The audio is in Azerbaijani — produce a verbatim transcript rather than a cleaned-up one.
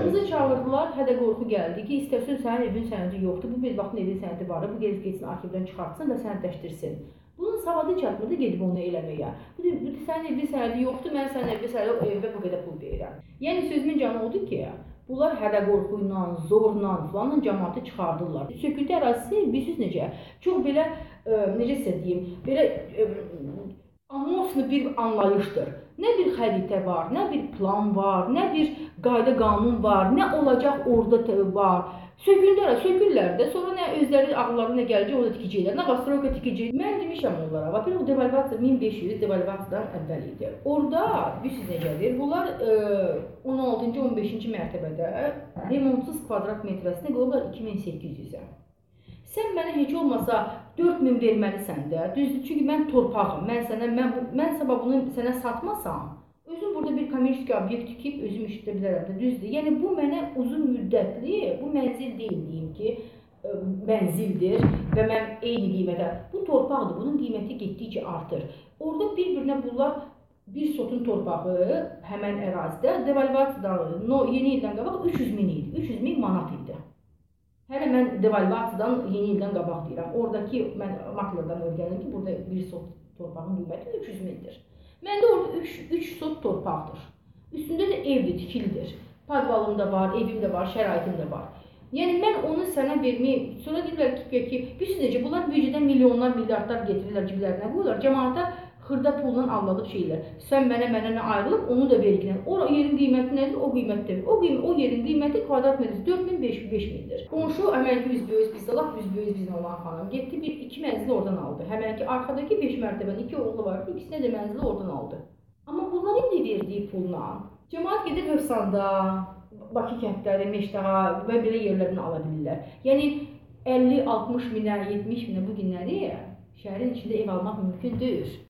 Qızı çağırdılar, hədə qorxu gəldi ki, istəsən sənin evin sənədi yoxdur, bu bir vaxtın evin sənədi var, bu gəlib getsin arxivdən çıxartsın və sənədləşdirsin. Bunun savadı çatmırdı gedib onu eləməyə. Bu sənin evin sənədi yoxdur, mən sənin evin sənədi evə bu qədər pul verirəm. Yəni sözümün canı odur ki, bunlar hədə qorxu ilə, zorla, filanla cəmaatı çıxardırlar. Söküntü ərazisi bilirsiniz necə? Çox belə, necə sizə deyim, belə amorflu bir anlayışdır. Nə bir xəritə var, nə bir plan var, nə bir qayda qanun var, nə olacaq orada var. Söküntülər, sökürlər də, sonra nə özləri ağıllarına gələcək, orada tikəcəklər, nə bastroyka tikəcək. Mən demişəm onlara, bax, o devalvasiya min beş yüz devalvasiyadan əvvəl idi. Orada, bilirsiniz necədir, bunlar on altıncı on beşinci mərtəbədə remontsuz kvadrat metrəsini qoyurlar iki min səkkiz yüzə. Sən mənə heç olmasa dörd min verməlisən də, düzdür, çünki mən torpağım, mən sənə, mən, mən sabah bunu sənə satmasam, özüm burada bir kommersiya obyekt tikib özüm işlədə bilərəm də, düzdür. Yəni bu mənə uzun müddətli, bu mənzil deyil, deyim ki, mənzildir və mən eyni qiymətə, bu torpaqdır, bunun qiyməti getdikcə artır. Orada bir-birinə bunlar bir sotun torpağı həmən ərazidə devalvasiyadan, no, yeni ildən qabaq üç yüz min idi, üç yüz min manat idi. Hələ mən devalvasiyadan yeni ildən qabaq deyirəm. Oradakı, mən maklerdən öyrəndim ki, burada bir sot torpağın qiyməti üç yüz mindir. Məndə orada üç sot torpaqdır. Üstündə də evdir, tikilidir. Padvalım da var, evim də var, şəraitim də var. Yəni mən onu sənə verməyim, sonra deyirlər ki, ki bilirsiniz necə, bunlar büdcədən milyonlar, milyardlar getirirlər, ciblərinə qoyurlar, cəmaata xırda pulla alınıb şeylər. Sən mənə, mənə nə ayrılıb, onu da vergilə. O yerin qiyməti nədir? O qiymətdir. O, o yerin qiyməti kvadrat metresi dörd min beş mindir. Qonşu əməlki üzbəüz bizdə, lap üzbəüz bizim olan xanım getdi, bir iki mənzili oradan aldı. Həmənki arxadakı beş mərtəbənin iki oğlu vardı, ikisinə də mənzili oradan aldı. Amma bunlar indi verdiyi pulla cəmaat gedir Hövsanda, Bakı kəndləri, Meşdağa və belə yerlərdən ala bilirlər. Yəni əlli altmış minə, yetmiş minə bu günləri şəhərin içində ev almaq mümkün deyil.